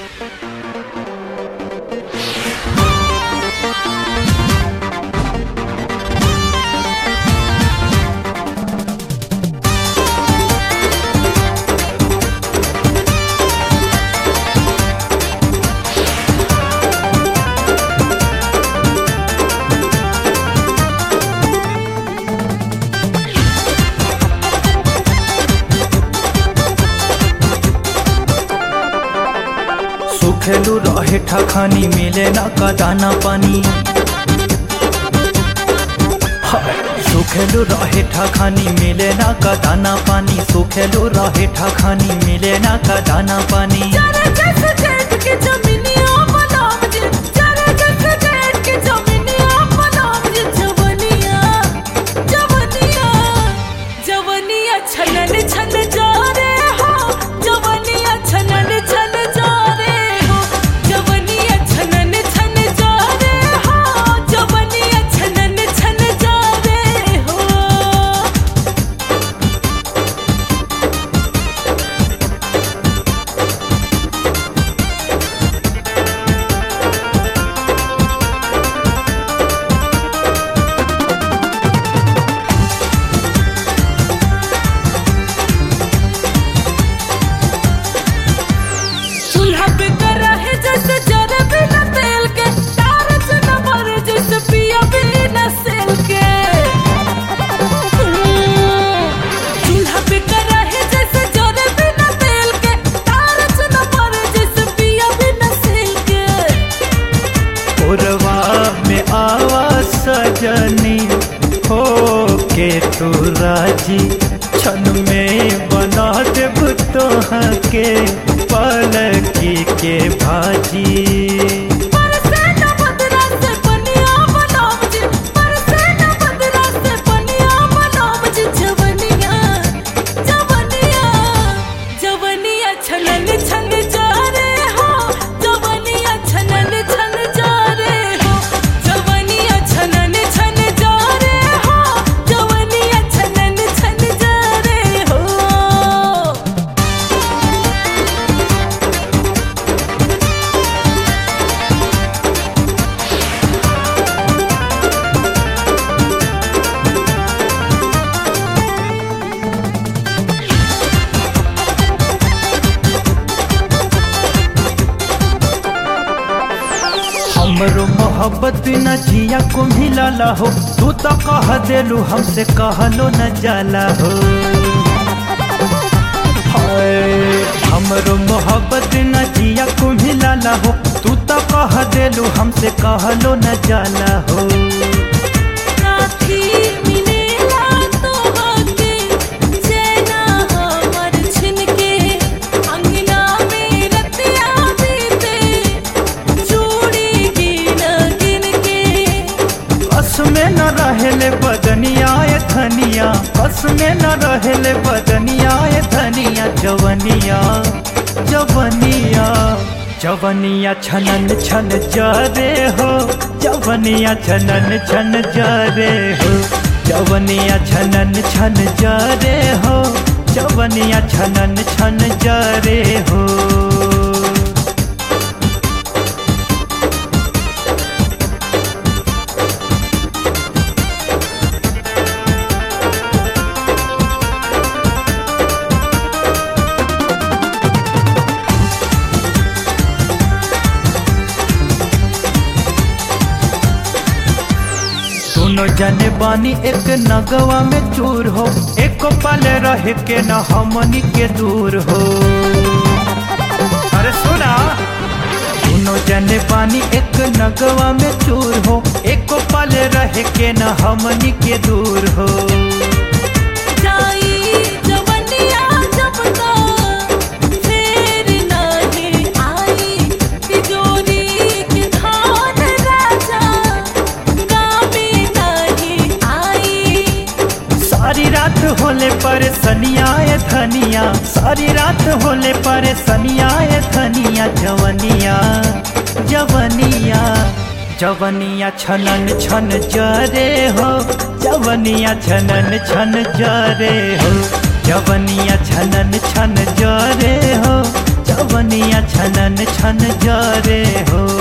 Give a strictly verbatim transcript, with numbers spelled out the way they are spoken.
सुखेलू रहे ठखानी मिले ना का दाना पानी। सुखेलू रहे ठखानी मिले ना का दाना पानी। सुखेलू रहे ठखानी मिले ना का दाना पानी। सजनी हो के तू राजी क्षण में बना देब तोहाँ के पलकी के भाजी। हमरो मोहब्बत न जिया को मिलाला हो। तू तो कह देलू हमसे कहलो न जाला हो। हमरो मोहब्बत न जिया को मिलाला हो। तू तो कह देलू हमसे कहलो न जाला हो। न रहेले बदनिया धनिया बस में न रहेले बदनिया धनिया। जवनिया जवनिया जवनिया छनन छन जरे हो। जवनिया छनन छन जरे हो। जवनिया छनन छन जरे हो। जवनिया छनन छन जरे हो। दोनों जने बानी एक नगवा में चूर हो। एक पल रह के न हमनी के दूर हो। अरे सुना दोनों जने बानी एक नगवा में चूर हो। एक पल रह के न हमनी के दूर हो। सारी रात होले परेशानिया धनिया। सारी रात होले परेशानिया धनिया। जवनिया जवनिया जवनिया छनन छन जरे हो। जवनिया छनन छन जरे हो। जवनिया छनन छन जरे हो। जवनिया छन मिलन छन जरे हो।